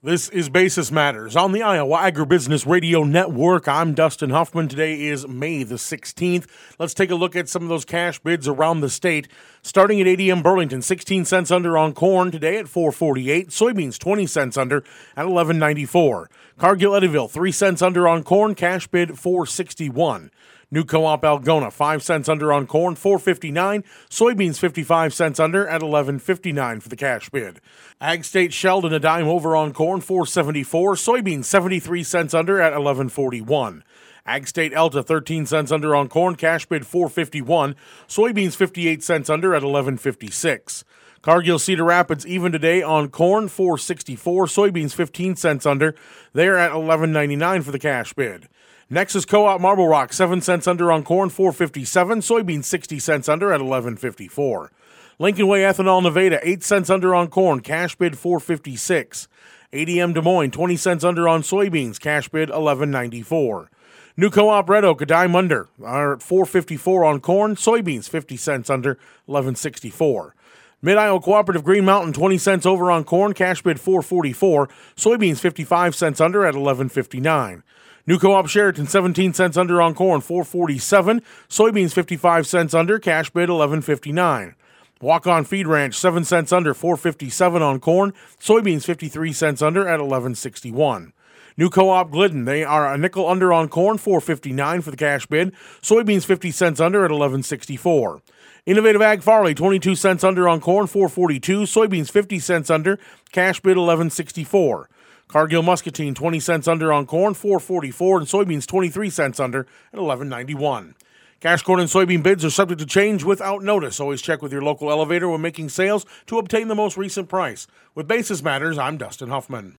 This is Basis Matters on the Iowa Agribusiness Radio Network. I'm Dustin Huffman. Today is May the 16th. Let's take a look at some of those cash bids around the state. Starting at ADM Burlington, 16 cents under on corn today at $4.48. Soybeans, 20 cents under at $11.94. Cargill Eddyville, 3 cents under on corn, cash bid $4.61. New Co-op Algona, 5 cents under on corn, $4.59. Soybeans, 55 cents under at $11.59 for the cash bid. Ag State Sheldon, a dime over on corn, $4.74. Soybeans, 73 cents under at $11.41. Ag State Elta, 13 cents under on corn, cash bid $4.51. Soybeans, 58 cents under at $11.56. Cargill Cedar Rapids even today on corn, $4.64. Soybeans, 15 cents under. They're at $11.99 for the cash bid. Nexus Co-op Marble Rock, 7 cents under on corn, $4.57. Soybeans, 60 cents under at $11.54. Lincoln Way Ethanol Nevada, 8 cents under on corn, cash bid $4.56. ADM Des Moines, 20 cents under on soybeans, cash bid $11.94. New Co-op Red Oak, a dime under, are at $4.54 on corn, soybeans 50 cents under, $11.64. Mid-Iowa Cooperative Green Mountain, 20 cents over on corn, cash bid $4.44. Soybeans 55 cents under at $11.59. New Co-op Sheraton, 17 cents under on corn, $4.47. Soybeans 55 cents under, cash bid $11.59. Walk-On Feed Ranch, 7 cents under, $4.57 on corn. Soybeans 53 cents under at $11.61. New Co-op Glidden, they are a nickel under on corn, $4.59 for the cash bid. Soybeans 50 cents under at $11.64. Innovative Ag Farley, 22 cents under on corn, $4.42. Soybeans 50 cents under, cash bid $11.64. Cargill Muscatine, 20 cents under on corn, $4.44, and soybeans 23 cents under at $11.91. Cash corn and soybean bids are subject to change without notice. Always check with your local elevator when making sales to obtain the most recent price. With Basis Matters, I'm Dustin Huffman.